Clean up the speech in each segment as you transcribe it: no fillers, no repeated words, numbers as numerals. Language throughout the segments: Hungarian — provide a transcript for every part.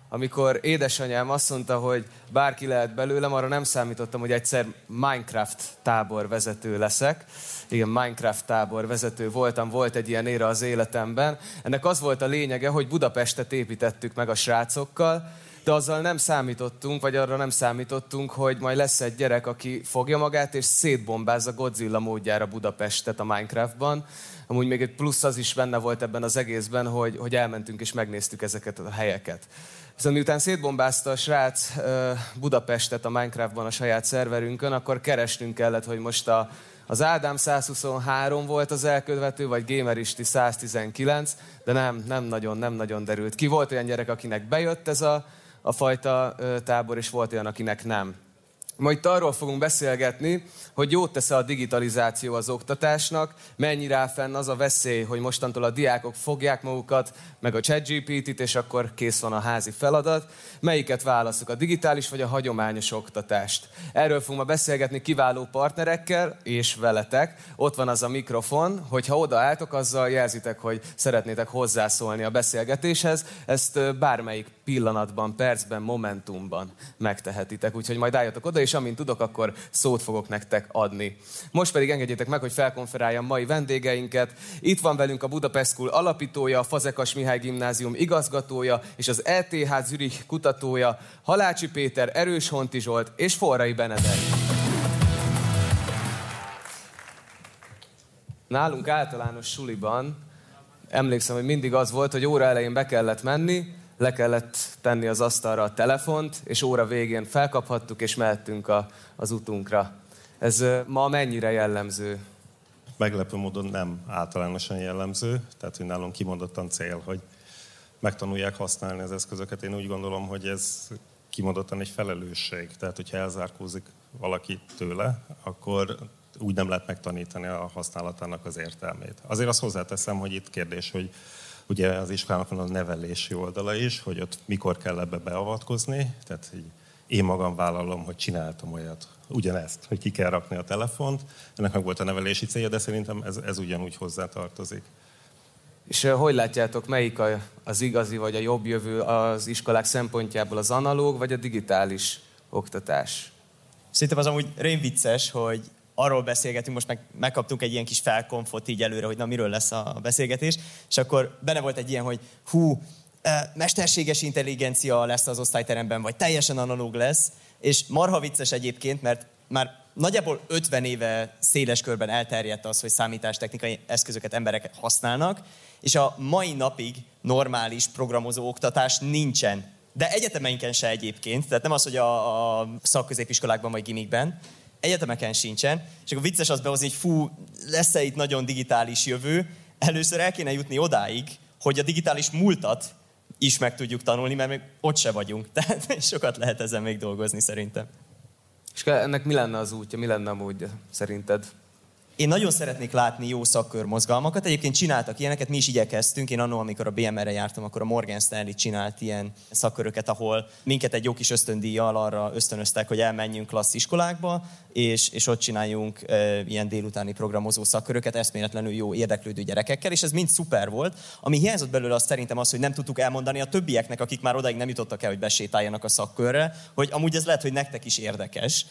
amikor édesanyám azt mondta, hogy bárki lehet belőlem, arra nem számítottam, hogy egyszer Minecraft táborvezető leszek. Igen, Minecraft táborvezető voltam, volt egy ilyen éra az életemben. Ennek az volt a lényege, hogy Budapestet építettük meg a srácokkal, de azzal nem számítottunk, vagy arra nem számítottunk, hogy majd lesz egy gyerek, aki fogja magát, és szétbombázza Godzilla módjára Budapestet a Minecraftban. Amúgy még egy plusz az is benne volt ebben az egészben, hogy elmentünk és megnéztük ezeket a helyeket. Viszont miután szétbombázta a srác Budapestet a Minecraftban a saját szerverünkön, akkor keresnünk kellett, hogy most az Ádám 123 volt az elkövető, vagy Gameristi 119, de nem nagyon derült ki. Volt olyan gyerek, akinek bejött ez a fajta tábor, és volt olyan, akinek nem. Ma itt arról fogunk beszélgetni, hogy jót tesz a digitalizáció az oktatásnak, mennyire áll fenn az a veszély, hogy mostantól a diákok fogják magukat, meg a ChatGPT-t, és akkor kész van a házi feladat. Melyiket válasszuk, a digitális vagy a hagyományos oktatást? Erről fogunk ma beszélgetni kiváló partnerekkel, és veletek. Ott van az a mikrofon, hogyha odaálltok, azzal jelzitek, hogy szeretnétek hozzászólni a beszélgetéshez. Ezt bármelyik pillanatban, percben, momentumban megtehetitek. Úgyhogy majd álljatok oda, és amint tudok, akkor szót fogok nektek adni. Most pedig engedjétek meg, hogy felkonferáljam mai vendégeinket. Itt van velünk a Budapest School alapítója, a Fazekas Mihály Gimnázium igazgatója, és az ETH Zürich kutatója, Halácsi Péter, Erős Honti Zsolt és Forrai Benedek. Nálunk általános suliban emlékszem, hogy mindig az volt, hogy óra elején be kellett menni, le kellett tenni az asztalra a telefont, és óra végén felkaphattuk, és mehettünk az utunkra. Ez ma mennyire jellemző? Meglepő módon nem általánosan jellemző, tehát hogy nálunk kimondottan cél, hogy megtanulják használni az eszközöket. Én úgy gondolom, hogy ez kimondottan egy felelősség. Tehát, hogyha elzárkózik valaki tőle, akkor úgy nem lehet megtanítani a használatának az értelmét. Azért azt hozzáteszem, hogy itt kérdés, hogy ugye az iskolának van a nevelési oldala is, hogy ott mikor kell ebbe beavatkozni. Tehát én magam vállalom, hogy csináltam olyat, ugyanezt, hogy ki kell rakni a telefont. Ennek meg volt a nevelési célja, de szerintem ez ugyanúgy hozzátartozik. És hogy látjátok, melyik az igazi vagy a jobb jövő az iskolák szempontjából, az analóg vagy a digitális oktatás? Szerintem az amúgy rémvicces, hogy arról beszélgetünk, most megkaptunk egy ilyen kis felkonfot így előre, hogy na miről lesz a beszélgetés, és akkor benne volt egy ilyen, hogy mesterséges intelligencia lesz az osztályteremben, vagy teljesen analóg lesz, és marha vicces egyébként, mert már nagyjából 50 éve széles körben elterjedt az, hogy számítástechnikai eszközöket emberek használnak, és a mai napig normális programozó oktatás nincsen. De egyetemeinken se egyébként, tehát nem az, hogy a szakközépiskolákban vagy gimikben, egyetemeken sincsen, és akkor vicces azt behozni, hogy lesz-e itt nagyon digitális jövő, először el kéne jutni odáig, hogy a digitális múltat is meg tudjuk tanulni, mert még ott se vagyunk. Tehát sokat lehet ezen még dolgozni szerintem. És ennek mi lenne az útja, mi lenne a módja szerinted? Én nagyon szeretnék látni jó szakkörmozgalmakat. Egyébként csináltak ilyeneket, mi is igyekeztünk. Én annól, amikor a BMR-re jártam, akkor a Morgan Stanley csinált ilyen szakköröket, ahol minket egy jó kis ösztöndíjjal arra ösztönöztek, hogy elmenjünk klassz iskolákba, és ott csináljunk ilyen délutáni programozó szakköröket, eszméletlenül jó érdeklődő gyerekekkel, és ez mind szuper volt. Ami hiányzott belőle, az szerintem az, hogy nem tudtuk elmondani a többieknek, akik már odáig nem jutottak el, hogy besétáljanak a szakkörre, hogy amúgy ez lehet, hogy nektek is érdekes.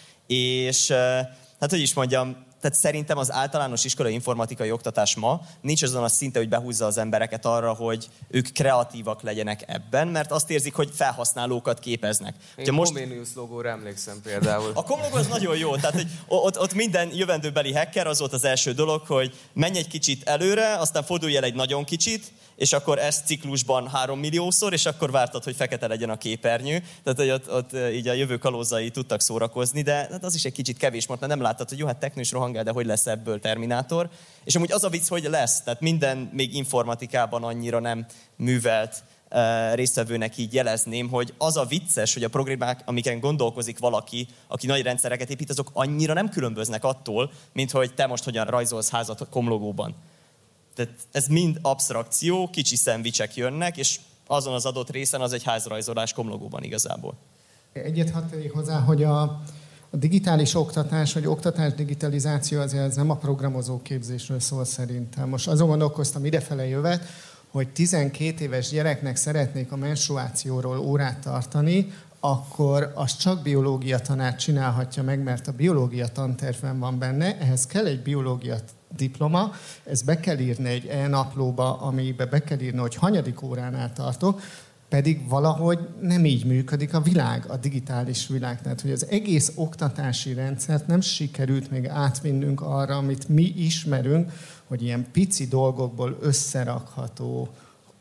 És hát hogy is mondjam, tehát szerintem az általános iskolai informatikai oktatás ma nincs azon a szinte, hogy behúzza az embereket arra, hogy ők kreatívak legyenek ebben, mert azt érzik, hogy felhasználókat képeznek. Én Comenius logóra emlékszem például. A Com logó az nagyon jó, tehát hogy ott minden jövendőbeli hacker az volt az első dolog, hogy menj egy kicsit előre, aztán fordulj el egy nagyon kicsit, és akkor ezt ciklusban 3 milliószor, és akkor vártad, hogy fekete legyen a képernyő. Tehát, hogy ott így a jövő kalózai tudtak szórakozni, de hát az is egy kicsit kevés, mert nem láttad, hogy jó, hát technő is rohangál, de hogy lesz ebből Terminátor. És amúgy az a vicc, hogy lesz. Tehát minden még informatikában annyira nem művelt résztvevőnek így jelezném, hogy az a vicces, hogy a programák, amiken gondolkozik valaki, aki nagy rendszereket épít, azok annyira nem különböznek attól, mint hogy te most hogyan rajzolsz házat a Com logóban. Tehát ez mind absztrakció, kicsi szendvicsek jönnek, és azon az adott részen az egy házrajzolás Com logóban igazából. Egyet hadd tegyek hozzá, hogy a digitális oktatás, vagy oktatás digitalizáció azért nem a programozó képzésről szól szerintem. Most azon gondolkoztam idefele jövet, hogy 12 éves gyereknek szeretnék a menstruációról órát tartani, akkor azt csak biológia tanár csinálhatja meg, mert a biológia tantervben van benne, ehhez kell egy biológia diploma, ezt be kell írni egy e-naplóba, amiben be kell írni, hogy hanyadik óránál tartok, pedig valahogy nem így működik a világ, a digitális világ. Tehát, hogy az egész oktatási rendszert nem sikerült még átvinnünk arra, amit mi ismerünk, hogy ilyen pici dolgokból összerakható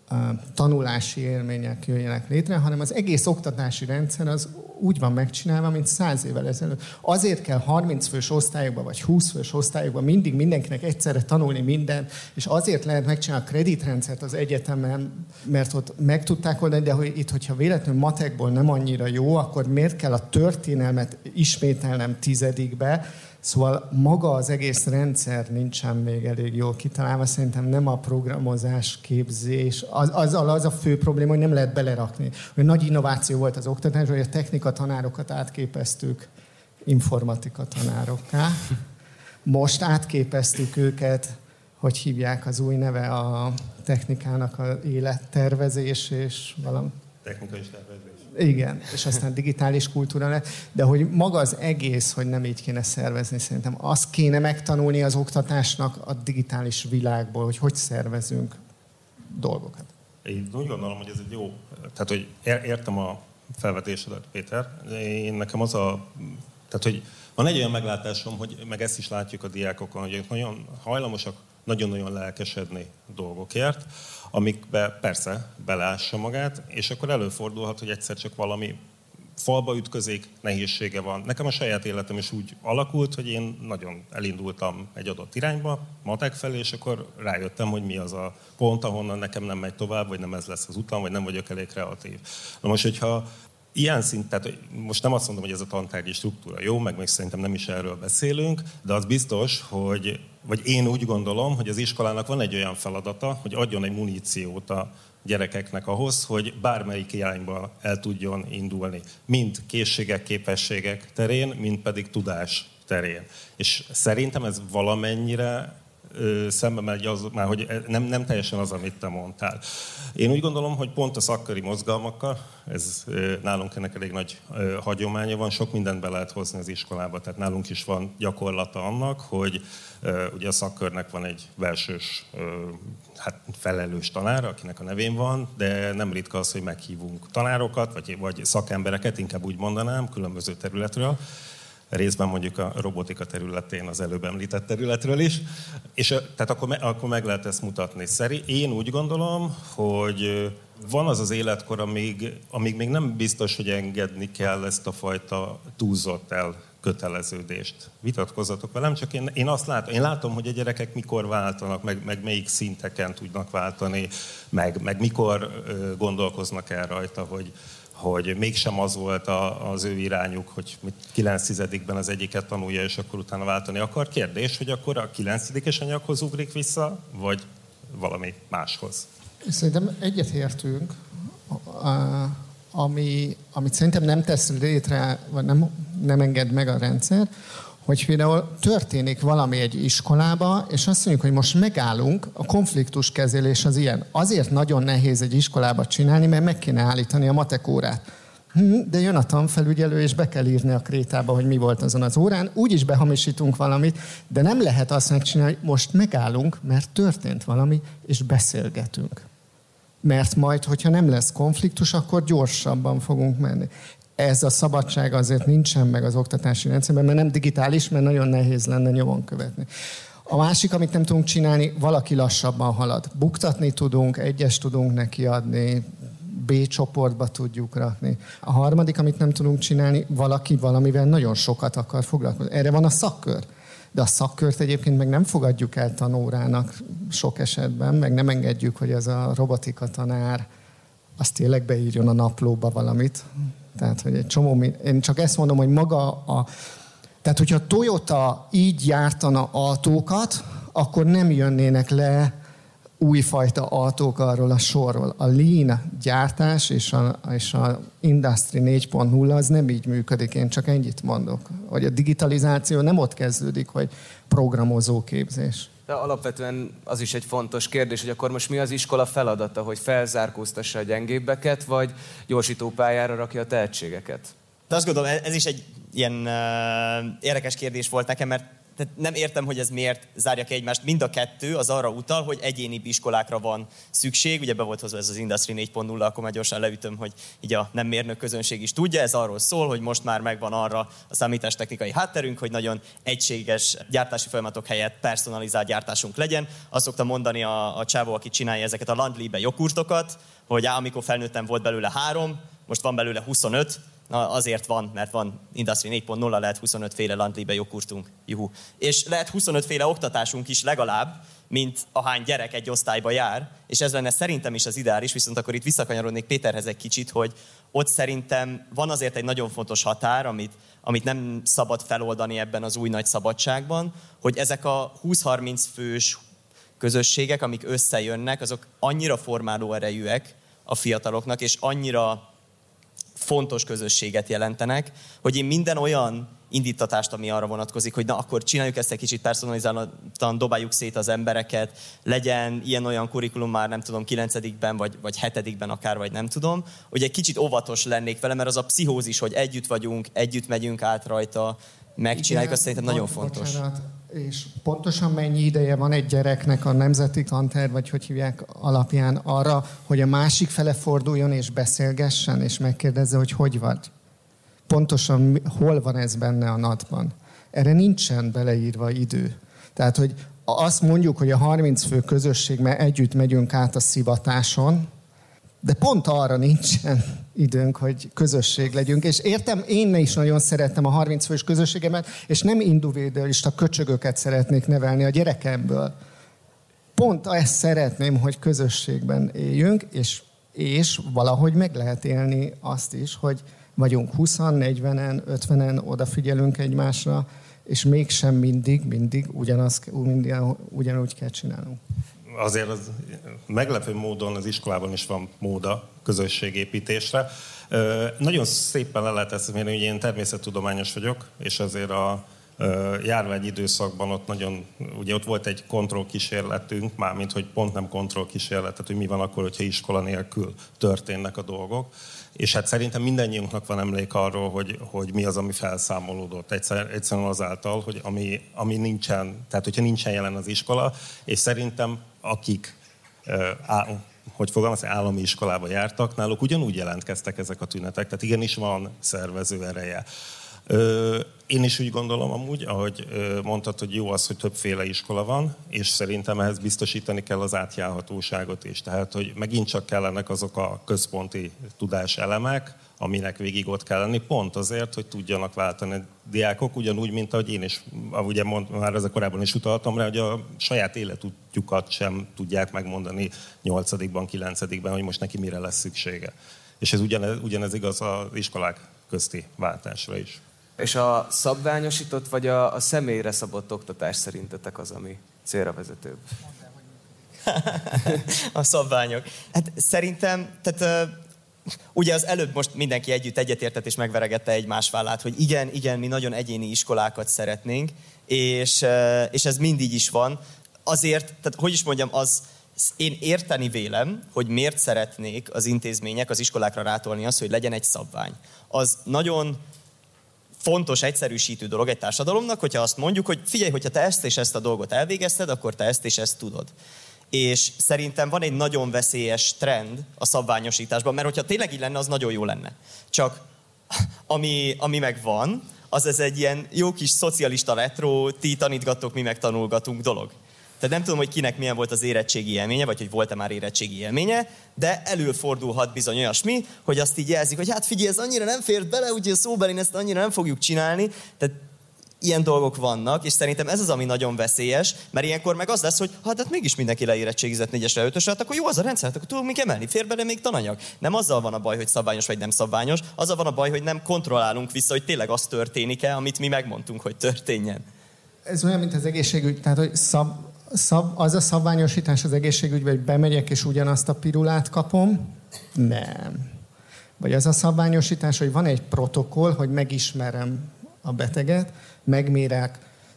tanulási élmények jöjjenek létre, hanem az egész oktatási rendszer az úgy van megcsinálva, mint 100 évvel ezelőtt. Azért kell 30 fős osztályokban, vagy 20 fős osztályokban mindig mindenkinek egyszerre tanulni mindent, és azért lehet megcsinálni a kreditrendszert az egyetemen, mert ott meg tudták oldani, de hogy itt, hogyha véletlenül matekból nem annyira jó, akkor miért kell a történelmet ismételnem 10-be? Szóval maga az egész rendszer nincsen még elég jól kitalálva. Szerintem nem a programozás, képzés. Az a fő probléma, hogy nem lehet belerakni. Olyan nagy innováció volt az oktatás, hogy a technika tanárokat átképeztük informatika tanárokká. Most átképeztük őket, hogy hívják az új neve a technikának, az élettervezés és valami. Technikai tervezés. Igen, és aztán digitális kultúra lett, de hogy maga az egész, hogy nem így kéne szervezni, szerintem azt kéne megtanulni az oktatásnak a digitális világból, hogy szervezünk dolgokat. Én úgy gondolom, hogy ez egy jó, tehát hogy értem a felvetésedet, Péter. Nekem az tehát hogy van egy olyan meglátásom, hogy meg ezt is látjuk a diákokon, hogy ők nagyon hajlamosak nagyon-nagyon lelkesedni dolgokért, amikbe persze beleássa magát, és akkor előfordulhat, hogy egyszer csak valami falba ütközik, nehézsége van. Nekem a saját életem is úgy alakult, hogy én nagyon elindultam egy adott irányba, matek felé, és akkor rájöttem, hogy mi az a pont, ahonnan nekem nem megy tovább, vagy nem ez lesz az utam, vagy nem vagyok elég kreatív. Na most, hogyha ilyen szint, tehát most nem azt mondom, hogy ez a tantárgyi struktúra jó, meg még szerintem nem is erről beszélünk, de az biztos, vagy én úgy gondolom, hogy az iskolának van egy olyan feladata, hogy adjon egy muníciót a gyerekeknek ahhoz, hogy bármelyik irányba el tudjon indulni. Mind készségek, képességek terén, mind pedig tudás terén. És szerintem ez valamennyire szembe megy az, már hogy nem teljesen az, amit te mondtál. Én úgy gondolom, hogy pont a szakköri mozgalmakkal, ez nálunk ennek elég nagy hagyománya van, sok mindent be lehet hozni az iskolába, tehát nálunk is van gyakorlata annak, hogy ugye a szakkörnek van egy belsős felelős tanár, akinek a nevén van, de nem ritka az, hogy meghívunk tanárokat, vagy szakembereket, inkább úgy mondanám, különböző területről, részben mondjuk a robotika területén, az előbb említett területről is, és tehát akkor meg lehet ezt mutatni. Én úgy gondolom, hogy van az az életkor, amíg még nem biztos, hogy engedni kell ezt a fajta túlzott elköteleződést. Vitatkozzatok velem, csak én azt látom, hogy a gyerekek mikor váltanak, meg melyik szinteken tudnak váltani, meg mikor gondolkoznak el rajta, hogy mégsem az volt az ő irányuk, hogy 9-10-ben az egyiket tanulja, és akkor utána váltani akar. Kérdés, hogy akkor a 9-es anyaghoz ugrik vissza, vagy valami máshoz? Szerintem egyetértünk, amit szerintem nem tesz létre, vagy nem enged meg a rendszer, hogy például történik valami egy iskolába, és azt mondjuk, hogy most megállunk, a konfliktuskezelés az ilyen. Azért nagyon nehéz egy iskolába csinálni, mert meg kéne állítani a matekórát. De jön a tanfelügyelő, és be kell írni a krétába, hogy mi volt azon az órán. Úgyis behamisítunk valamit, de nem lehet azt megcsinálni, hogy most megállunk, mert történt valami, és beszélgetünk. Mert majd, hogyha nem lesz konfliktus, akkor gyorsabban fogunk menni. Ez a szabadság azért nincsen meg az oktatási rendszerben, mert nem digitális, mert nagyon nehéz lenne nyomon követni. A másik, amit nem tudunk csinálni, valaki lassabban halad. Buktatni tudunk, egyes tudunk neki adni, B csoportba tudjuk rakni. A harmadik, amit nem tudunk csinálni, valaki valamivel nagyon sokat akar foglalkozni. Erre van a szakkör. De a szakkört egyébként meg nem fogadjuk el tanórának sok esetben, meg nem engedjük, hogy ez a robotika tanár azt tényleg beírjon a naplóba valamit. Tehát, hogy egy csomó... Én csak ezt mondom, hogy maga Tehát, hogyha a Toyota így gyártana autókat, akkor nem jönnének le újfajta autók arról a sorról. A lean gyártás és a Industry 4.0 az nem így működik. Én csak ennyit mondok. Hogy a digitalizáció nem ott kezdődik, hogy programozóképzés. De alapvetően az is egy fontos kérdés, hogy akkor most mi az iskola feladata, hogy felzárkóztassa a gyengébbeket, vagy gyorsítópályára rakja a tehetségeket? De azt gondolom, ez is egy ilyen érdekes kérdés volt nekem, mert nem értem, hogy ez miért zárja ki egymást. Mind a kettő az arra utal, hogy egyéni iskolákra van szükség. Ugye be volt hozva ez az Industry 4.0, akkor már gyorsan leütöm, hogy így a nem mérnök közönség is tudja. Ez arról szól, hogy most már megvan arra a számítástechnikai hátterünk, hogy nagyon egységes gyártási folyamatok helyett personalizált gyártásunk legyen. Azt szokta mondani a csávó, aki csinálja ezeket a Landlibe jogurtokat, hogy amikor felnőttem, volt belőle 3, most van belőle 25, na, azért van, mert van Industry 4.0, lehet 25 féle Landlibe jogurtunk. Juhu. És lehet 25 féle oktatásunk is legalább, mint ahány gyerek egy osztályba jár, és ez lenne szerintem is az ideális, viszont akkor itt visszakanyarodnék Péterhez egy kicsit, hogy ott szerintem van azért egy nagyon fontos határ, amit nem szabad feloldani ebben az új nagy szabadságban, hogy ezek a 20-30 fős közösségek, amik összejönnek, azok annyira formáló erejűek a fiataloknak, és annyira fontos közösséget jelentenek, hogy én minden olyan indítatást, ami arra vonatkozik, hogy na akkor csináljuk ezt egy kicsit personalizáltan, dobáljuk szét az embereket, legyen ilyen-olyan kurikulum már nem tudom 9-ben vagy 7-ben akár, vagy nem tudom, hogy egy kicsit óvatos lennék vele, mert az a pszichózis, hogy együtt vagyunk, együtt megyünk át rajta, megcsináljuk, azt szerintem nagyon fontos. Bocsánat. És pontosan mennyi ideje van egy gyereknek a nemzeti tanterv, vagy hogy hívják alapján arra, hogy a másik fele forduljon és beszélgessen, és megkérdezze, hogy hogy vagy? Pontosan hol van ez benne a NAT-ban? Erre nincsen beleírva idő. Tehát, hogy azt mondjuk, hogy a 30 fő közösség, mert együtt megyünk át a szivatáson, de pont arra nincsen időnk, hogy közösség legyünk. És értem, én is nagyon szerettem a 30 fős közösségemet, és nem individualista köcsögöket szeretnék nevelni a gyerekemből. Pont ezt szeretném, hogy közösségben éljünk, és valahogy meg lehet élni azt is, hogy vagyunk 20-an, 40-en, 50-en, odafigyelünk egymásra, és mégsem mindig ugyanúgy kell csinálnunk. Azért az meglepő módon az iskolában is van móda közösségépítésre. Nagyon szépen le lehet ezt mérni, hogy én természettudományos vagyok, és azért a járvány időszakban ott volt egy kontrollkísérletünk, mármint hogy pont nem kontrollkísérlet, tehát hogy mi van akkor, hogyha iskola nélkül történnek a dolgok. És hát szerintem mindannyiunknak van emlék arról, hogy mi az, ami felszámolódott. Egyszerűen azáltal, hogy ami nincsen, tehát hogyha nincsen jelen az iskola, és szerintem akik állami iskolába jártak, náluk ugyanúgy jelentkeztek ezek a tünetek, tehát igenis van szervező ereje. Én is úgy gondolom amúgy, ahogy mondtad, hogy jó az, hogy többféle iskola van, és szerintem ehhez biztosítani kell az átjárhatóságot is. Tehát, hogy megint csak kellenek azok a központi tudáselemek, aminek végig ott kell lenni, pont azért, hogy tudjanak váltani a diákok, ugyanúgy, mint ahogy én is, ugye már ezzel korábban is utaltam rá, hogy a saját életútjukat sem tudják megmondani 8-ban, 9-ben, hogy most neki mire lesz szüksége. És ez ugyanez igaz az iskolák közti váltásra is. És a szabványosított vagy a személyre szabott oktatás szerintetek az, ami célra vezetőbb? A szabványok. Hát szerintem, ugye az előbb most mindenki egyetértett és megveregette egymás vállát, hogy igen, mi nagyon egyéni iskolákat szeretnénk, és ez mindig is van. Azért, tehát hogy is mondjam, én érteni vélem, hogy miért szeretnék az intézmények, az iskolákra rátolni azt, hogy legyen egy szabvány. Az nagyon fontos, egyszerűsítő dolog egy társadalomnak, hogyha azt mondjuk, hogy figyelj, hogyha te ezt és ezt a dolgot elvégezted, akkor te ezt és ezt tudod. És szerintem van egy nagyon veszélyes trend a szabványosításban, mert hogyha tényleg így lenne, az nagyon jó lenne. Csak ami meg van, az ez egy ilyen jó kis szocialista retro, ti tanítgattok, mi meg tanulgatunk dolog. Tehát nem tudom, hogy kinek milyen volt az érettségi élménye, vagy hogy volt-e már érettségi élménye, de előfordulhat bizony olyasmi, hogy azt így jelzik, hogy hát figyelj, ez annyira nem fér bele, úgyhogy a szóbelin ezt annyira nem fogjuk csinálni. Tehát ilyen dolgok vannak, és szerintem ez az, ami nagyon veszélyes, mert ilyenkor meg az lesz, hogy hát mégis mindenki leérettségizett 4-esre, 5-ösre, hát akkor jó az a rendszer, akkor tudunk még emelni, fér bele még tananyag. Nem azzal van a baj, hogy szabványos vagy nem szabványos, azzal van a baj, hogy nem kontrollálunk vissza, hogy tényleg az történik-e, amit mi megmondtunk, hogy történjen. Ez olyan, mint az egészségügy, tehát hogy az a szabványosítás az egészségügyben, hogy bemegyek és ugyanazt a pirulát kapom? Nem. Vagy az a szabványosítás, hogy van egy protokoll, hogy megismerem a beteget, megmérek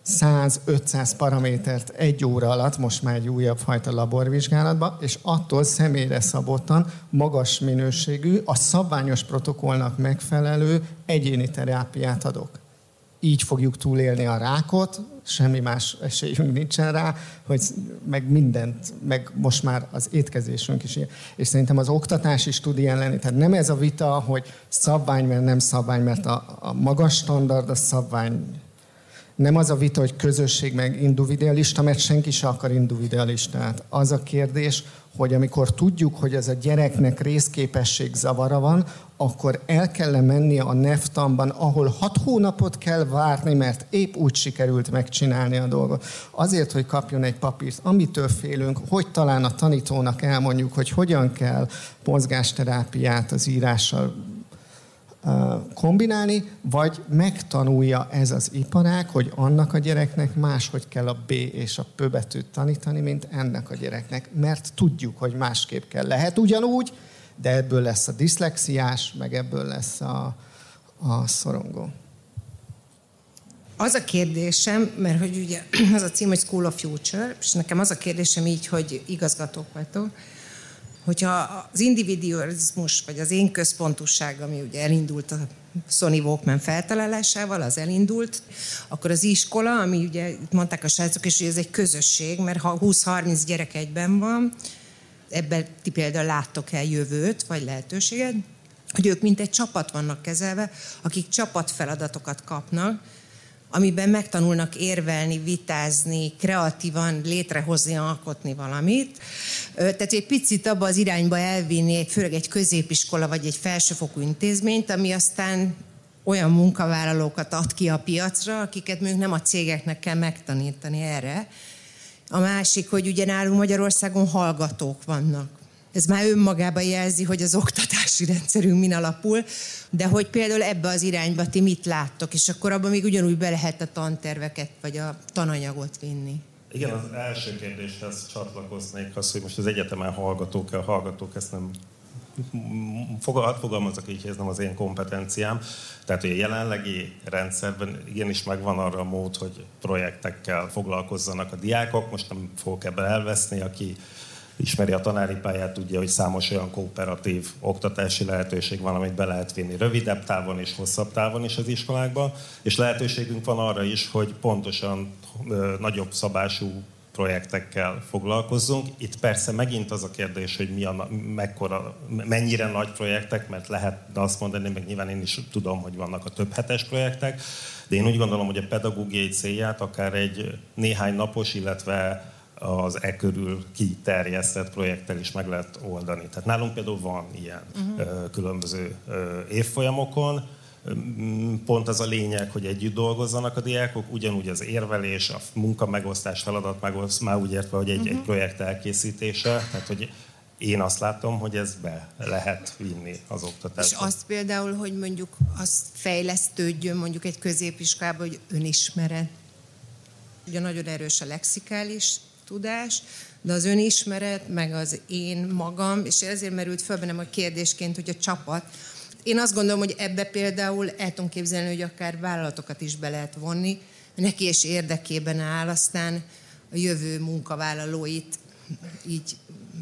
100-500 paramétert egy óra alatt, most már egy újabb fajta laborvizsgálatba, és attól személyre szabottan magas minőségű, a szabványos protokollnak megfelelő egyéni terápiát adok. Így fogjuk túlélni a rákot, semmi más esélyünk nincsen rá, hogy meg mindent, meg most már az étkezésünk is ilyen. És szerintem az oktatás is tud ilyen lenni. Tehát nem ez a vita, hogy szabvány, mert nem szabvány, mert a magas standard a szabvány. Nem az a vita, hogy közösség meg individualista, mert senki se akar individualistát. Az a kérdés, hogy amikor tudjuk, hogy ez a gyereknek részképesség zavara van, akkor el kell mennie a NEFTAN-ban, ahol 6 hónapot kell várni, mert épp úgy sikerült megcsinálni a dolgot. Azért, hogy kapjon egy papírt, amitől félünk, hogy talán a tanítónak elmondjuk, hogy hogyan kell mozgásterápiát az írással kombinálni, vagy megtanulja ez az iparág, hogy annak a gyereknek máshogy kell a B és a P betűt tanítani, mint ennek a gyereknek, mert tudjuk, hogy másképp kell. Lehet ugyanúgy, de ebből lesz a diszlexiás, meg ebből lesz a szorongó. Az a kérdésem, mert hogy ugye az a cím, hogy School of Future, és nekem az a kérdésem így, hogy igazgatók vagytok, hogyha az individualizmus, vagy az én központúság, ami ugye elindult a Sony Walkman feltalálásával, az elindult, akkor az iskola, ami ugye itt mondták a srácok is, hogy ez egy közösség, mert ha 20-30 gyerek egyben van, ebben ti például láttok el jövőt, vagy lehetőséget, hogy ők mint egy csapat vannak kezelve, akik csapatfeladatokat kapnak, amiben megtanulnak érvelni, vitázni, kreatívan létrehozni, alkotni valamit. Tehát egy picit abba az irányba elvinni, főleg egy középiskola vagy egy felsőfokú intézményt, ami aztán olyan munkavállalókat ad ki a piacra, akiket mondjuk nem a cégeknek kell megtanítani erre. A másik, hogy ugye nálunk Magyarországon hallgatók vannak. Ez már önmagában jelzi, hogy az oktatási rendszerünk min alapul, de hogy például ebbe az irányba ti mit láttok, és akkor abban még ugyanúgy be lehet a tanterveket, vagy a tananyagot vinni. Igen, az első kérdéshez csatlakoznék az, hogy most az egyetemen hallgatók, ezt nem fogalmazok így, ez nem az én kompetenciám. Tehát, hogy a jelenlegi rendszerben igenis megvan arra a mód, hogy projektekkel foglalkozzanak a diákok. Most nem fogok ebben elveszni, aki ismeri a tanári pályát, tudja, hogy számos olyan kooperatív oktatási lehetőség van, amit be lehet vinni rövidebb távon és hosszabb távon is az iskolákba, és lehetőségünk van arra is, hogy pontosan nagyobb szabású projektekkel foglalkozzunk. Itt persze megint az a kérdés, hogy mennyire nagy projektek, mert lehet azt mondani, meg nyilván én is tudom, hogy vannak a több hetes projektek, de én úgy gondolom, hogy a pedagógiai célját akár egy néhány napos, illetve az körül kiterjesztett projekttel is meg lehet oldani. Tehát nálunk például van ilyen különböző évfolyamokon. Pont az a lényeg, hogy együtt dolgozzanak a diákok, ugyanúgy az érvelés, a munkamegosztás, feladatmegosztás, már úgy értve, hogy egy projekt elkészítése. Tehát, hogy én azt látom, hogy ez be lehet vinni az oktatásba. És azt például, hogy mondjuk azt fejlesztődjön mondjuk egy középiskolában, hogy önismeret. Ugye nagyon erős a lexikális tudás, de az önismeret, meg az én magam, és ezért merült föl bennem a kérdésként, hogy a csapat. Én azt gondolom, hogy ebbe például el tudom képzelni, hogy akár vállalatokat is be lehet vonni, neki is érdekében áll aztán a jövő munkavállalóit így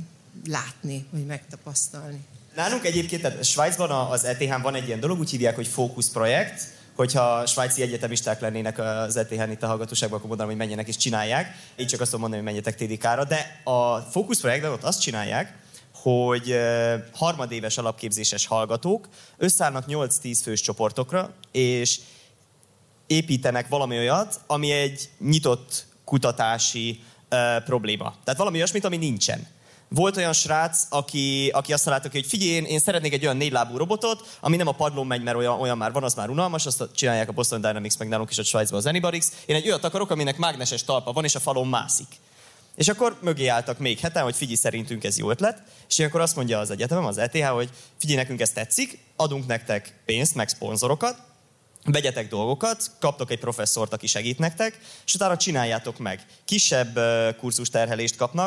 látni, vagy megtapasztalni. Nálunk egyébként, tehát Svájcban az ETH-n van egy ilyen dolog, úgy hívják, hogy fókuszprojekt. Hogyha svájci egyetemisták lennének az ETH-n itt a hallgatóságban, akkor mondanám, hogy menjenek és csinálják. Így csak azt tudom mondani, hogy menjetek TDK-ra. De a fókuszprojektben ott azt csinálják, hogy harmadéves alapképzéses hallgatók összeállnak 8-10 fős csoportokra, és építenek valami olyat, ami egy nyitott kutatási probléma. Tehát valami olyasmit, ami nincsen. Volt olyan srác, aki azt találta, hogy figyelj, én szeretnék egy olyan 4 lábú robotot, ami nem a padlón megy, mert olyan már van, az már unalmas, azt csinálják a Boston Dynamics, meg nálunk is a Svájcban az Anybarix. Én egy olyat akarok, aminek mágneses talpa van, és a falon mászik. És akkor mögé álltak még heten, hogy figyelj, szerintünk ez jó ötlet, és akkor azt mondja az egyetemem, az ETH, hogy figyelj, nekünk ez tetszik, adunk nektek pénzt, meg szponzorokat, vegyetek dolgokat, kaptok egy professzort, aki segít nektek, és utána csináljátok meg. Kisebb kurzus terhelést kapnak,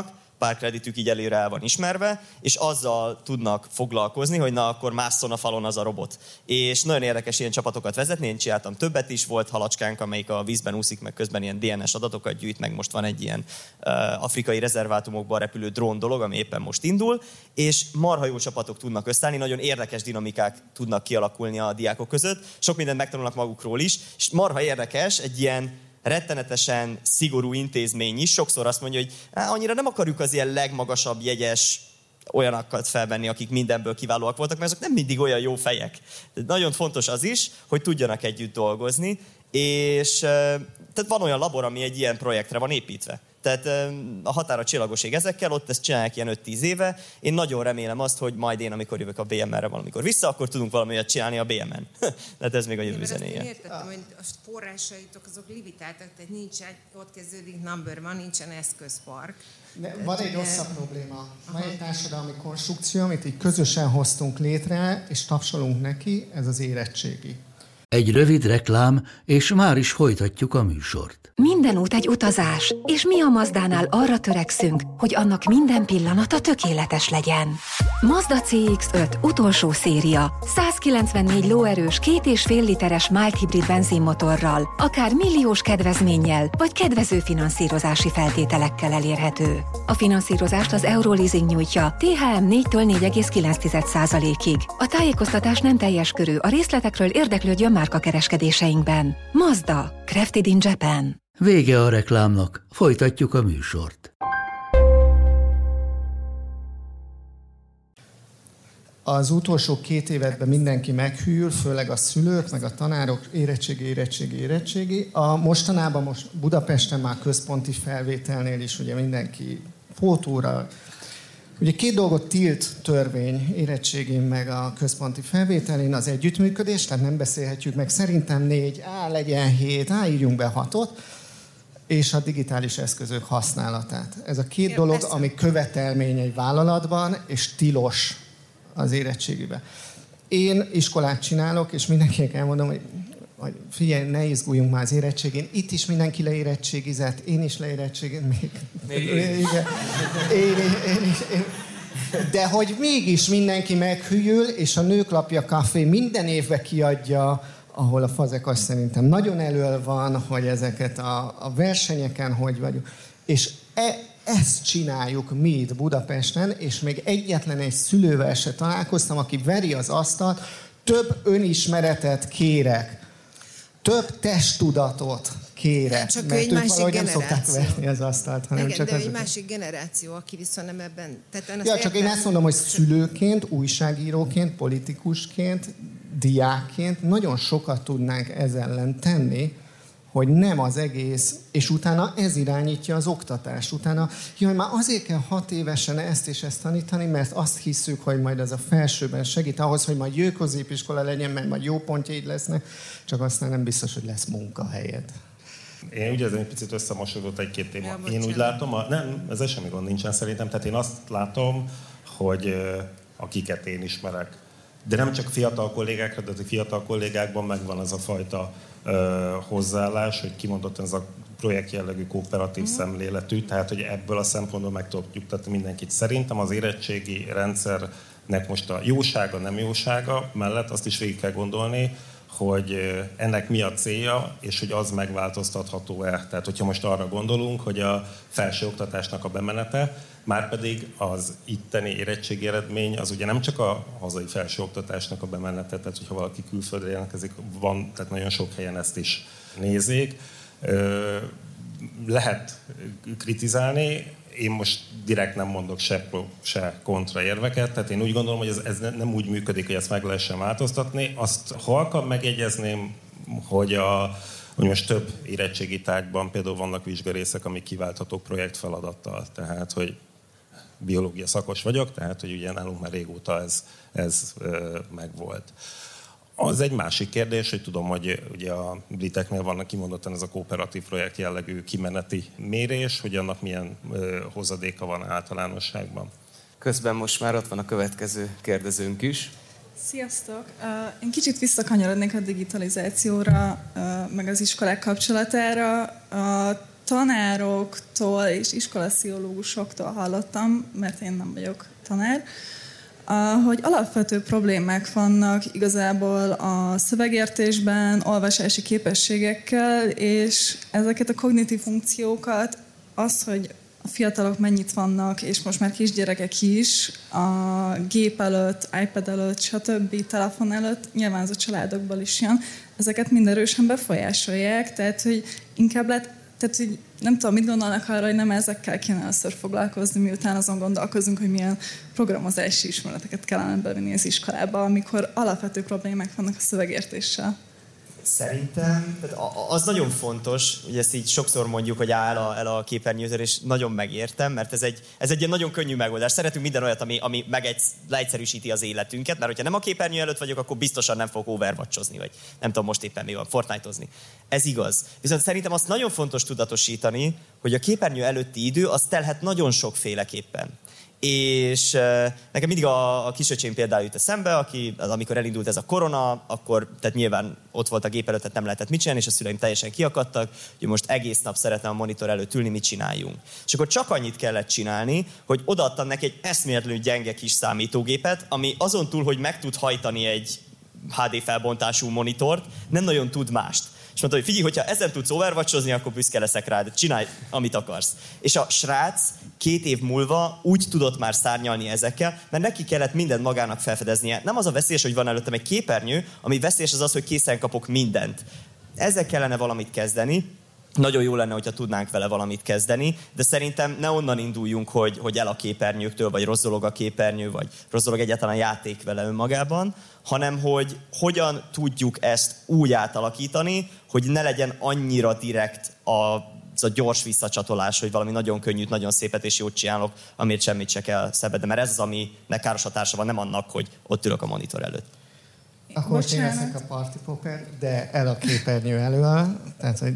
pár kreditük így előre el van ismerve, és azzal tudnak foglalkozni, hogy na akkor másszon a falon az a robot. És nagyon érdekes ilyen csapatokat vezetni, én csináltam többet is, volt halacskánk, amelyik a vízben úszik, meg közben ilyen DNS adatokat gyűjt, meg most van egy ilyen afrikai rezervátumokban repülő drón dolog, ami éppen most indul, és marha jó csapatok tudnak összeállni, nagyon érdekes dinamikák tudnak kialakulni a diákok között, sok mindent megtanulnak magukról is, és marha érdekes egy ilyen rettenetesen szigorú intézmény is sokszor azt mondja, hogy annyira nem akarjuk az ilyen legmagasabb jegyes olyanokat felvenni, akik mindenből kiválóak voltak, mert azok nem mindig olyan jó fejek. De nagyon fontos az is, hogy tudjanak együtt dolgozni, és tehát van olyan labor, ami egy ilyen projektre van építve. Tehát a Határa csillagoség ezekkel, ott ezt csinálják ilyen 5-10 éve. Én nagyon remélem azt, hogy majd én, amikor jövök a BMR-re valamikor vissza, akkor tudunk valami olyat csinálni a BM-en. Tehát ez még a jövő zenéje. Én értettem, hogy a forrásaitok azok limitáltak, tehát nincsen, ott kezdődik number one, nincsen eszközpark. Van egy rosszabb probléma. Van egy társadalmi konstrukció, amit így közösen hoztunk létre, és tapsolunk neki, ez az érettségi. Egy rövid reklám, és már is folytatjuk a műsort. Minden út egy utazás, és mi a Mazdánál arra törekszünk, hogy annak minden pillanata tökéletes legyen. Mazda CX-5 utolsó széria. 194 lóerős, 2,5 literes mild hibrid benzinmotorral, akár milliós kedvezménnyel, vagy kedvező finanszírozási feltételekkel elérhető. A finanszírozást az Euroleasing nyújtja, THM 4-től 4,9%-ig. A tájékoztatás nem teljes körű, a részletekről érdeklődjön márkakereskedéseinkben. Mazda. Crafted in Japan. Vége a reklámnak, folytatjuk a műsort. Az utolsó 2 évben mindenki meghűl, főleg a szülők, meg a tanárok, érettségi. Mostanában most Budapesten már központi felvételnél is ugye mindenki fotóra. Ugye 2 dolgot tilt törvény érettségén meg a központi felvételén, az együttműködés, tehát nem beszélhetjük meg, szerintem 4, legyen 7, írjunk be 6-ot, és a digitális eszközök használatát. Ez a 2 dolog, ami követelmény egy vállalatban, és tilos az érettségiben. Én iskolát csinálok, és mindenkinek elmondom, hogy figyelj, ne izguljunk már az érettségén. Itt is mindenki leérettségizett, én is leérettségizett. Én. De hogy mégis mindenki meghűl, és a Nőklapja Café minden évben kiadja, ahol a Fazekas szerintem nagyon elől van, hogy ezeket a versenyeken hogy vagyunk. És ezt csináljuk mi itt Budapesten, és még egyetlen egy szülővel se találkoztam, aki veri az asztalt, több önismeretet kérek, több testtudatot kérek, csak mert egy ők másik valahogy nem generáció. szokták verni az asztalt, hanem igen, csak de egy azok. másik generáció, aki viszont nem ebben... Csak én ezt mondom, hogy szülőként, újságíróként, politikusként, diákként nagyon sokat tudnánk ez ellen tenni, hogy nem az egész, és utána ez irányítja az oktatást. Utána, már azért kell 6 évesen ezt és ezt tanítani, mert azt hiszük, hogy majd az a felsőben segít ahhoz, hogy majd jó középiskola legyen, mert majd jó pontjaid lesznek, csak aztán nem biztos, hogy lesz munkahelyed. Én úgy érzem, egy picit összemosodott egy-két téma. Én úgy látom, nem, ez semmi gond nincsen szerintem, tehát én azt látom, hogy akiket én ismerek, de nem csak fiatal kollégákra, de a fiatal kollégákban megvan az a fajta hozzáállás, hogy kimondottan ez a projektjellegű kooperatív szemléletű, tehát hogy ebből a szempontból meg tudjuk nyugtatni mindenkit. Szerintem az érettségi rendszernek most a jósága, nem jósága mellett azt is végig kell gondolni, hogy ennek mi a célja, és hogy az megváltoztatható-e. Tehát, hogyha most arra gondolunk, hogy a felsőoktatásnak a bemenete, márpedig az itteni érettségi eredmény, az ugye nem csak a hazai felsőoktatásnak a bemenete, tehát hogyha valaki külföldre jelentkezik, van, tehát nagyon sok helyen ezt is nézik. Lehet kritizálni, én most direkt nem mondok se kontra érveket, tehát én úgy gondolom, hogy ez nem úgy működik, hogy ezt meg lehessen változtatni. Azt halkan megjegyezném, hogy most több érettségi tárgyban például vannak vizsgarészek, amik kiválthatók projektfeladattal, tehát hogy biológia szakos vagyok, tehát hogy ugye nálunk már régóta ez megvolt. Az egy másik kérdés, hogy tudom, hogy ugye a briteknél vannak kimondottan ez a kooperatív projekt jellegű kimeneti mérés, hogy annak milyen hozadéka van általánosságban. Közben most már ott van a következő kérdezőnk is. Sziasztok! Én kicsit visszakanyarodnék a digitalizációra, meg az iskolák kapcsolatára. A tanároktól és iskolaszpszichológusoktól hallottam, mert én nem vagyok tanár, hogy alapvető problémák vannak igazából a szövegértésben, olvasási képességekkel, és ezeket a kognitív funkciókat, az, hogy a fiatalok mennyit vannak, és most már kisgyerekek is, a gép előtt, iPad előtt, stb. Telefon előtt, nyilván az a családokból is jön, ezeket mind erősen befolyásolják, tehát hogy inkább tehát, hogy nem tudom, mit gondolnak arra, hogy nem ezekkel kéne először foglalkozni, miután azon gondolkozunk, hogy milyen programozási ismereteket kellene bevinni az iskolába, amikor alapvető problémák vannak a szövegértéssel. Szerintem az nagyon fontos, hogy ezt így sokszor mondjuk, hogy áll a képernyőző, és nagyon megértem, mert ez egy ilyen nagyon könnyű megoldás. Szeretünk minden olyat, ami leegyszerűsíti az életünket, mert hogyha nem a képernyő előtt vagyok, akkor biztosan nem fogok overwatchozni, vagy nem tudom most éppen mi van, Fortnite-ozni. Ez igaz. Viszont szerintem azt nagyon fontos tudatosítani, hogy a képernyő előtti idő az telhet nagyon sokféleképpen. És nekem mindig a kisöcsém például jut eszembe, amikor elindult ez a korona, akkor tehát nyilván ott volt a gép előtt, tehát nem lehetett mit csinálni, és a szüleim teljesen kiakadtak, hogy most egész nap szeretne a monitor előtt ülni, mit csináljunk. És akkor csak annyit kellett csinálni, hogy odaadtam neki egy eszméletlenül gyenge kis számítógépet, ami azon túl, hogy meg tud hajtani egy HD felbontású monitort, nem nagyon tud mást. És mondta, hogy figyelj, hogyha ezen tudsz overwatchozni, akkor büszke leszek rád, csinálj, amit akarsz. És a srác 2 év múlva úgy tudott már szárnyalni ezekkel, mert neki kellett mindent magának felfedeznie. Nem az a veszélyes, hogy van előttem egy képernyő, ami veszélyes az, hogy készen kapok mindent. Ezzel kellene valamit kezdeni. Nagyon jó lenne, hogyha tudnánk vele valamit kezdeni, de szerintem ne onnan induljunk, hogy el a képernyőktől, vagy rossz dolog a képernyő, vagy rossz dolog egyáltalán a játék vele önmagában, hanem hogy hogyan tudjuk ezt úgy átalakítani, hogy ne legyen annyira direkt az a gyors visszacsatolás, hogy valami nagyon könnyűt, nagyon szépet és jót csinálok, amit semmit se kell szenvedni, mert ez az, aminek káros hatása van, nem annak, hogy ott ülök a monitor előtt. Akkor én leszek a party popper, de el a képernyő elől, tehát hogy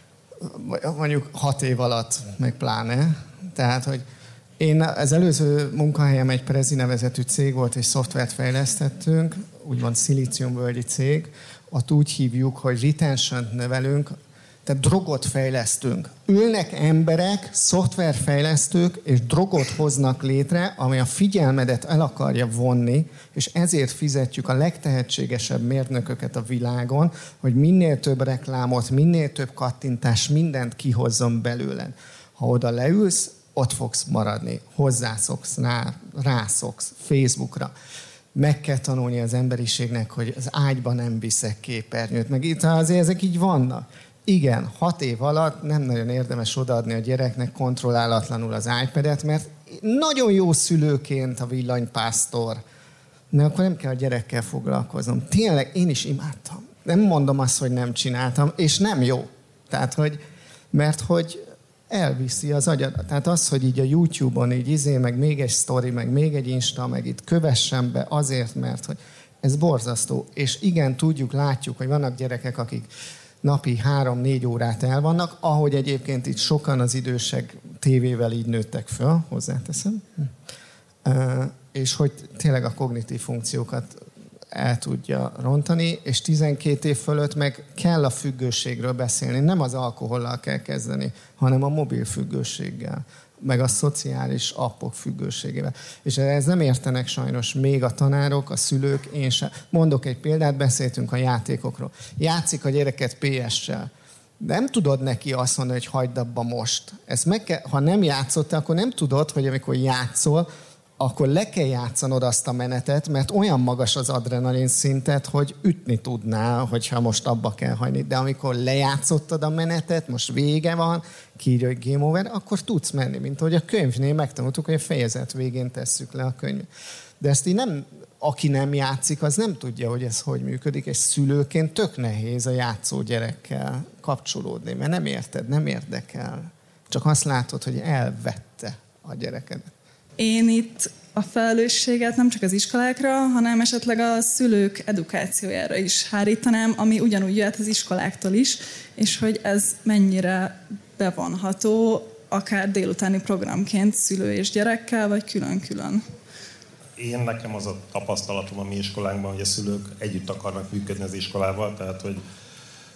mondjuk 6 év alatt, meg pláne. Tehát, hogy én az előző munkahelyem egy Prezi nevezetű cég volt, és szoftvert fejlesztettünk, úgymond szilíciumvölgyi cég. Ott úgy hívjuk, hogy retention-t növelünk, tehát drogot fejlesztünk. Ülnek emberek, szoftverfejlesztők, és drogot hoznak létre, ami a figyelmedet el akarja vonni, és ezért fizetjük a legtehetségesebb mérnököket a világon, hogy minél több reklámot, minél több kattintás, mindent kihozzon belőle. Ha oda leülsz, ott fogsz maradni. Hozzászoksz, rászoksz Facebookra. Meg kell tanulni az emberiségnek, hogy az ágyban nem viszek képernyőt. Meg itt azért ezek így vannak. Igen, 6 év alatt nem nagyon érdemes odaadni a gyereknek kontrollálatlanul az iPad-et, mert nagyon jó szülőként a villanypásztor, de akkor nem kell a gyerekkel foglalkoznom. Tényleg, én is imádtam. Nem mondom azt, hogy nem csináltam, és nem jó. Tehát, mert hogy elviszi az agyadat. Tehát az, hogy így a YouTube-on így meg még egy sztori, meg még egy Insta, meg itt kövessen be azért, mert hogy ez borzasztó. És igen, tudjuk, látjuk, hogy vannak gyerekek, akik napi 3-4 órát el vannak, ahogy egyébként itt sokan az idősek tévével így nőttek föl, hozzáteszem, és hogy tényleg a kognitív funkciókat el tudja rontani, és 12 év fölött meg kell a függőségről beszélni. Nem az alkohollal kell kezdeni, hanem a mobil függőséggel, meg a szociális appok függőségével. És ez nem értenek sajnos még a tanárok, a szülők, én sem. Mondok egy példát, beszéltünk a játékokról. Játszik a gyereket PS-sel. Nem tudod neki azt mondani, hogy hagyd abba most. Ezt ha nem játszottál, akkor nem tudod, hogy amikor játszol, akkor le kell játszanod azt a menetet, mert olyan magas az adrenalin szintet, hogy ütni tudnál, hogyha most abba kell hagyni. De amikor lejátszottad a menetet, most vége van, kiírja, hogy game over, akkor tudsz menni. Mint ahogy a könyvnél megtanultuk, hogy a fejezet végén tesszük le a könyvet. De ezt így nem, aki nem játszik, az nem tudja, hogy ez hogy működik, és szülőként tök nehéz a játszó gyerekkel kapcsolódni, mert nem érted, nem érdekel. Csak azt látod, hogy elvette a gyerekedet. Én itt a felelősséget nem csak az iskolákra, hanem esetleg a szülők edukációjára is hárítanám, ami ugyanúgy jöhet az iskoláktól is, és hogy ez mennyire bevonható, akár délutáni programként szülő és gyerekkel, vagy külön-külön. Nekem az a tapasztalatom a mi iskolánkban, hogy a szülők együtt akarnak működni az iskolával, tehát hogy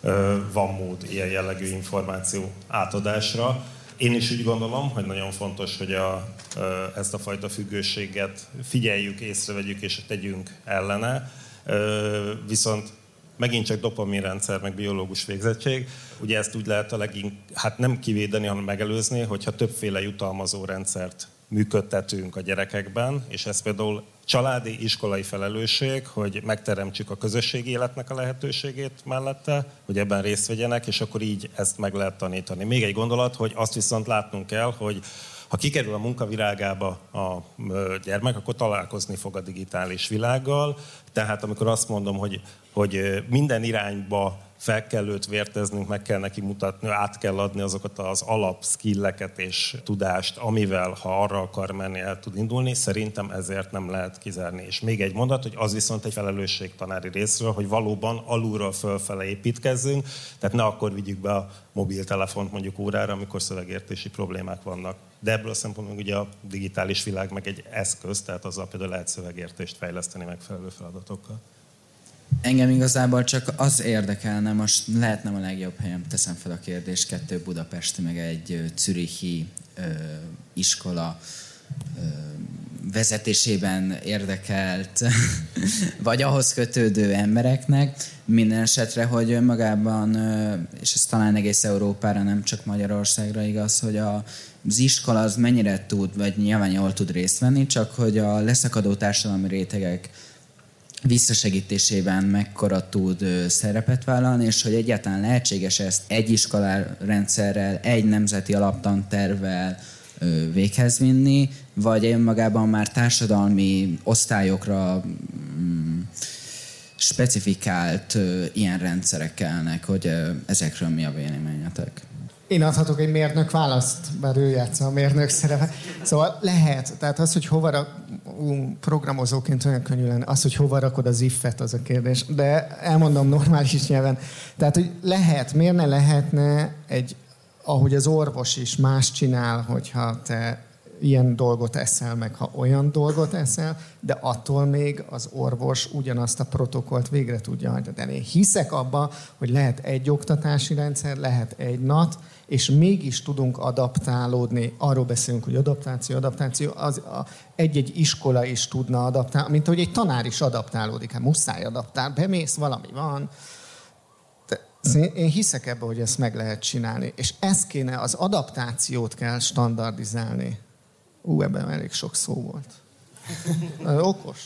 van mód ilyen jellegű információ átadásra. Én is úgy gondolom, hogy nagyon fontos, hogy ezt a fajta függőséget figyeljük, észrevegyük és tegyünk ellene. Viszont megint csak dopaminrendszer, meg biológus végzettség. Ugye ezt úgy lehet nem kivédeni, hanem megelőzni, hogyha többféle jutalmazó rendszert működtetünk a gyerekekben, és ez például családi, iskolai felelősség, hogy megteremtsük a közösségi életnek a lehetőségét mellette, hogy ebben részt vegyenek, és akkor így ezt meg lehet tanítani. Még egy gondolat, hogy azt viszont látnunk kell, hogy ha kikerül a munkavilágába a gyermek, akkor találkozni fog a digitális világgal. Tehát amikor azt mondom, hogy minden irányba fel kell őt vérteznünk, meg kell neki mutatni, át kell adni azokat az alapskilleket és tudást, amivel, ha arra akar menni, el tud indulni, szerintem ezért nem lehet kizárni. És még egy mondat, hogy az viszont egy felelősség tanári részről, hogy valóban alulról fölfele építkezzünk, tehát ne akkor vigyük be a mobiltelefont mondjuk órára, amikor szövegértési problémák vannak. De ebből a szempontból ugye a digitális világ meg egy eszköz, tehát azzal például lehet szövegértést fejleszteni megfelelő feladatokkal. Engem igazából csak az érdekelne, most lehet nem a legjobb helyem, teszem fel a kérdést, 2 budapesti, meg egy zürichi iskola vezetésében érdekelt, vagy ahhoz kötődő embereknek. Minden esetre, hogy önmagában, és ez talán egész Európára, nem csak Magyarországra igaz, hogy az iskola az mennyire tud, vagy nyilván jól tud részt venni, csak hogy a leszakadó társadalmi rétegek visszasegítésében mekkora tud szerepet vállalni, és hogy egyáltalán lehetséges ezt egy iskolarendszerrel, egy nemzeti alaptantervvel véghez vinni, vagy önmagában már társadalmi osztályokra specifikált ilyen rendszerek kellnek, hogy ezekről mi a véleményetek? Én adhatok egy mérnök választ, bár ő játsza a mérnök szerepet. Szóval lehet, tehát az, hogy hova programozóként olyan könnyű lenne, az, hogy hova rakod az if-et, az a kérdés. De elmondom normális nyelven. Tehát, hogy lehet, miért ne lehetne ahogy az orvos is más csinál, hogyha te ilyen dolgot eszel, meg ha olyan dolgot eszel, de attól még az orvos ugyanazt a protokollt végre tudja hajtani. Én hiszek abba, hogy lehet egy oktatási rendszer, lehet egy NAT, és mégis tudunk adaptálódni. Arról beszélünk, hogy adaptáció. Egy-egy iskola is tudna adaptálni, mint hogy egy tanár is adaptálódik. Hát muszáj adaptál, bemész, valami van. Én hiszek ebbe, hogy ezt meg lehet csinálni. És ezt kéne, az adaptációt kell standardizálni. Ebben elég sok szó volt. Okos.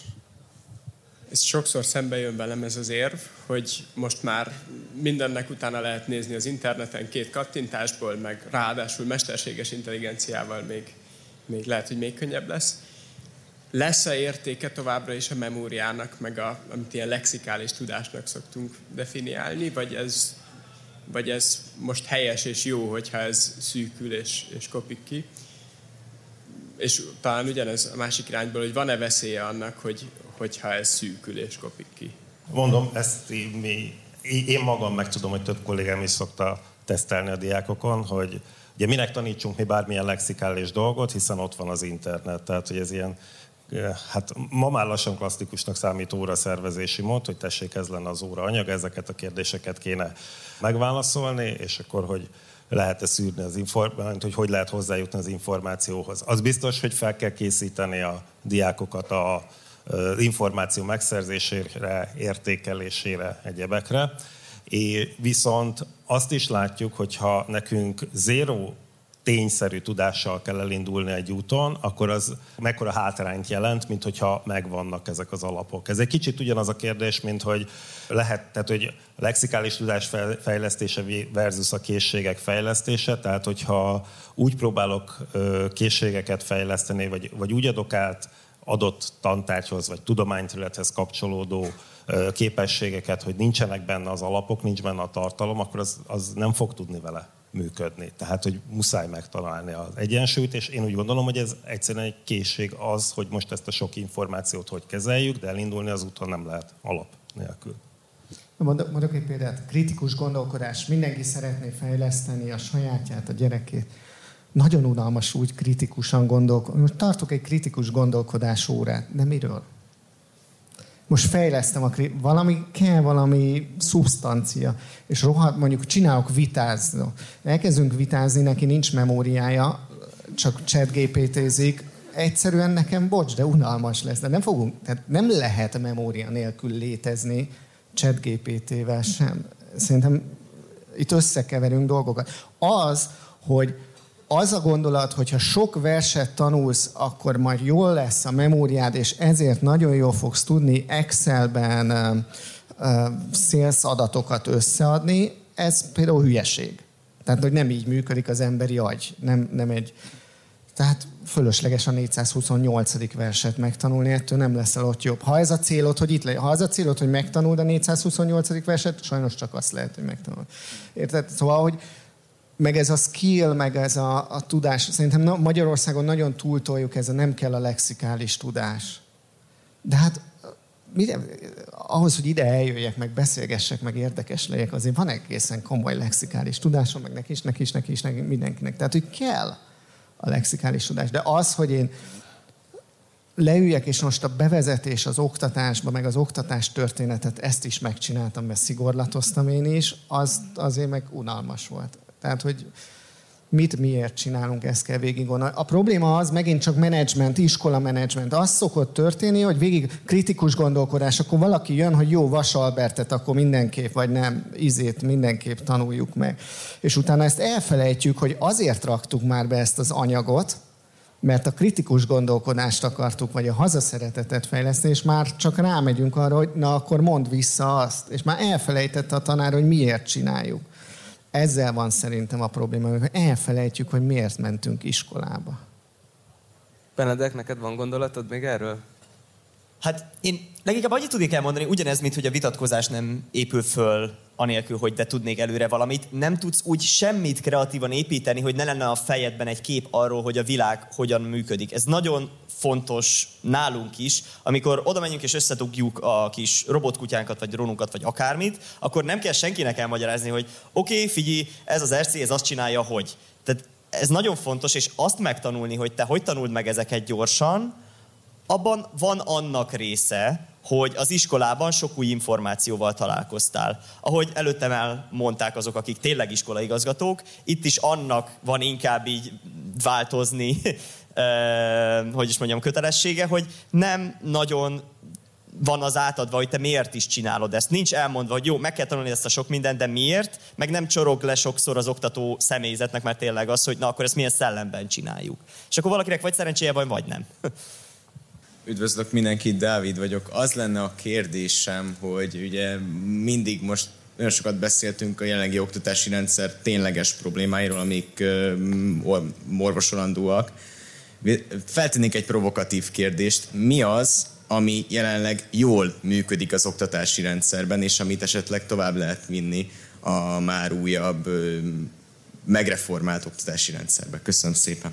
Ez sokszor szembe jön velem ez az érv, hogy most már mindennek utána lehet nézni az interneten 2 kattintásból, meg ráadásul mesterséges intelligenciával még lehet, hogy még könnyebb lesz. Lesz-e értéke továbbra is a memóriának, meg amit ilyen lexikális tudásnak szoktunk definiálni, vagy ez most helyes és jó, hogyha ez szűkül és kopik ki? És talán ugyanez a másik irányból, hogy van-e veszélye annak, hogyha ez szűkül és kopik ki? Mondom, ezt én magam meg tudom, hogy több kollégám is szokta tesztelni a diákokon, hogy ugye minek tanítsunk mi bármilyen lexikális dolgot, hiszen ott van az internet. Tehát, hogy ez ilyen, hát ma már lassan klasszikusnak számít óraszervezési mód, hogy tessék, ez lenne az óra anyaga, ezeket a kérdéseket kéne megválaszolni, és akkor, hogy lehet-e szűrni az információt, hogy lehet hozzájutni az információhoz. Az biztos, hogy fel kell készíteni a diákokat az információ megszerzésére, értékelésére, egyebekre. Viszont azt is látjuk, hogyha nekünk zéró tényszerű tudással kell elindulni egy úton, akkor az mekkora hátrányt jelent, mint hogyha megvannak ezek az alapok. Ez egy kicsit ugyanaz a kérdés, mint hogy tehát hogy lexikális tudás fejlesztése versus a készségek fejlesztése, tehát hogyha úgy próbálok készségeket fejleszteni, vagy úgy adok át adott tantárgyhoz, vagy tudományterülethez kapcsolódó képességeket, hogy nincsenek benne az alapok, nincs benne a tartalom, akkor az nem fog tudni vele működni. Tehát, hogy muszáj megtalálni az egyensúlyt, és én úgy gondolom, hogy ez egyszerűen egy készség az, hogy most ezt a sok információt hogy kezeljük, de elindulni az úton nem lehet alap nélkül. Mondok egy példát. Kritikus gondolkodás. Mindenki szeretné fejleszteni a sajátját, a gyerekét. Nagyon unalmas úgy kritikusan gondolkodni. Most tartok egy kritikus gondolkodás órát. De miről? most fejlesztem valami szubstancia, és mondjuk csinálok vitázni. Elkezdünk vitázni, neki nincs memóriája, csak ChatGPT-zik, egyszerűen nekem, bocs, de unalmas lesz. De tehát nem lehet memória nélkül létezni ChatGPT-vel sem. Szerintem itt összekeverünk dolgokat. Hogy az a gondolat, hogyha sok verset tanulsz, akkor majd jól lesz a memóriád, és ezért nagyon jól fogsz tudni Excelben sales adatokat összeadni, ez például hülyeség. Tehát, hogy nem így működik az emberi agy. Tehát fölösleges a 428. verset megtanulni, ettől nem leszel ott jobb. Ha ez a célod, hogy megtanuld a 428. verset, sajnos csak azt lehet, hogy megtanuld. Érted? Szóval, hogy meg ez a skill, meg ez a tudás. Szerintem Magyarországon nagyon túltoljuk, nem kell a lexikális tudás. De hát ahhoz, hogy ide eljöjjek, meg beszélgessek, meg érdekes legyek, azért van egészen komoly lexikális tudásom, meg neki is, mindenkinek. Tehát, hogy kell a lexikális tudás. De az, hogy én leüljek, és most a bevezetés az oktatásba, meg az oktatás történetet, ezt is megcsináltam, mert szigorlatoztam én is, az azért meg unalmas volt. Tehát, hogy miért csinálunk, ezt kell végig gondolni. A probléma az megint csak menedzsment, iskola menedzsment. Az szokott történni, hogy végig kritikus gondolkodás, akkor valaki jön, hogy jó, Vasalbertet, akkor mindenképp, vagy nem, mindenképp tanuljuk meg. És utána ezt elfelejtjük, hogy azért raktuk már be ezt az anyagot, mert a kritikus gondolkodást akartuk, vagy a hazaszeretetet fejleszteni, és már csak rámegyünk arra, hogy na, akkor mondd vissza azt. És már elfelejtette a tanár, hogy miért csináljuk. Ezzel van szerintem a probléma, hogy elfelejtjük, hogy miért mentünk iskolába. Benedek, neked van gondolatod még erről? Hát én leginkább annyit tudnék elmondani, ugyanez, mint hogy a vitatkozás nem épül föl anélkül, hogy te tudnék előre valamit. Nem tudsz úgy semmit kreatívan építeni, hogy ne lenne a fejedben egy kép arról, hogy a világ hogyan működik. Ez nagyon fontos nálunk is, amikor oda menjünk és összedugjuk a kis robotkutyánkat, vagy drónunkat, vagy akármit, akkor nem kell senkinek elmagyarázni, hogy oké, figyelj, ez az RC, ez azt csinálja, hogy. Tehát ez nagyon fontos, és azt megtanulni, hogy te hogy tanuld meg ezeket gyorsan, abban van annak része, hogy az iskolában sok új információval találkoztál. Ahogy előttem elmondták azok, akik tényleg iskolaigazgatók, itt is annak van inkább így változni, hogy is mondjam, kötelessége, hogy nem nagyon van az átadva, hogy te miért is csinálod ezt. Nincs elmondva, hogy jó, meg kell tanulni ezt a sok mindent, de miért? Meg nem csorog le sokszor az oktató személyzetnek, mert tényleg az, hogy na akkor ezt milyen szellemben csináljuk. És akkor valakinek vagy szerencséje van, vagy nem. Üdvözlök mindenkit, Dávid vagyok. Az lenne a kérdésem, hogy ugye mindig most nagyon sokat beszéltünk a jelenlegi oktatási rendszer tényleges problémáiról, amik orvosolandóak. Feltennék egy provokatív kérdést. Mi az, ami jelenleg jól működik az oktatási rendszerben, és amit esetleg tovább lehet vinni a már újabb, megreformált oktatási rendszerbe? Köszönöm szépen.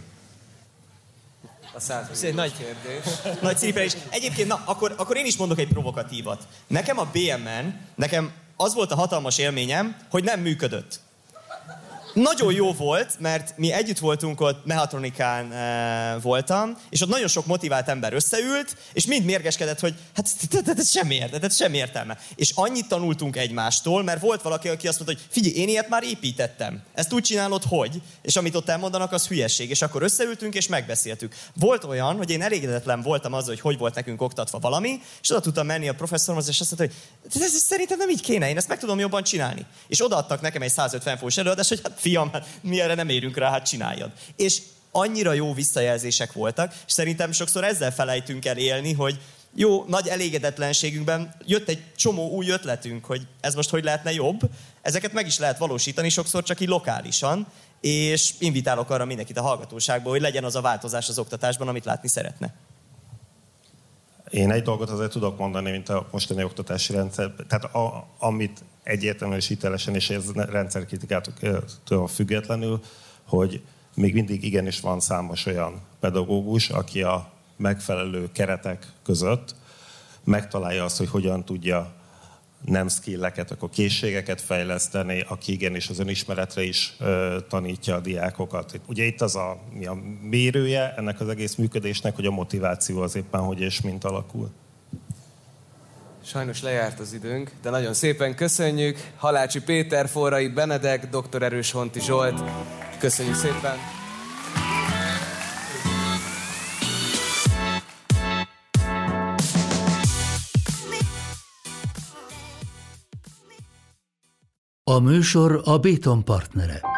Nagy cipelés. Egyébként, akkor én is mondok egy provokatívat. Nekem a BM-en, az volt a hatalmas élményem, hogy nem működött. Nagyon jó volt, mert mi együtt voltunk ott, mechatronikán voltam, és ott nagyon sok motivált ember összeült, és mind mérgeskedett, hogy hát semmi értelme. És annyit tanultunk egymástól, mert volt valaki, aki azt mondta, hogy figyelj, én ilyet már építettem. Ezt úgy csinálod, hogy? És amit ott elmondanak, az hülyesség. És akkor összeültünk, és megbeszéltük. Volt olyan, hogy én elégedetlen voltam azzal, hogy volt nekünk oktatva valami, és oda tudtam menni a professzorhoz, és azt mondta, hogy ez szerintem nem így kéne, én ezt meg tudom jobban csinálni. És odaadtak nekem egy 150 fós előadást, hogy hát fiam, mi erre nem érünk rá, hát csináljad. És annyira jó visszajelzések voltak, és szerintem sokszor ezzel felejtünk el élni, hogy jó, nagy elégedetlenségünkben jött egy csomó új ötletünk, hogy ez most hogy lehetne jobb. Ezeket meg is lehet valósítani, sokszor csak így lokálisan, és invitálok arra mindenkit a hallgatóságból, hogy legyen az a változás az oktatásban, amit látni szeretne. Én egy dolgot azért tudok mondani, mint a mostani oktatási rendszer. Tehát amit egyértelműen és hitelesen, és ez rendszerkritikától függetlenül, hogy még mindig igenis van számos olyan pedagógus, aki a megfelelő keretek között megtalálja azt, hogy hogyan tudja nem skilleket, akkor készségeket fejleszteni, aki igenis az önismeretre is tanítja a diákokat. Ugye itt az a mérője ennek az egész működésnek, hogy a motiváció az éppen hogy és mint alakul. Sajnos lejárt az időnk, de nagyon szépen köszönjük. Halácsi Péter, Forrai Benedek, Dr. Erős Honti Zsolt. Köszönjük szépen! A műsor a Béton partnere.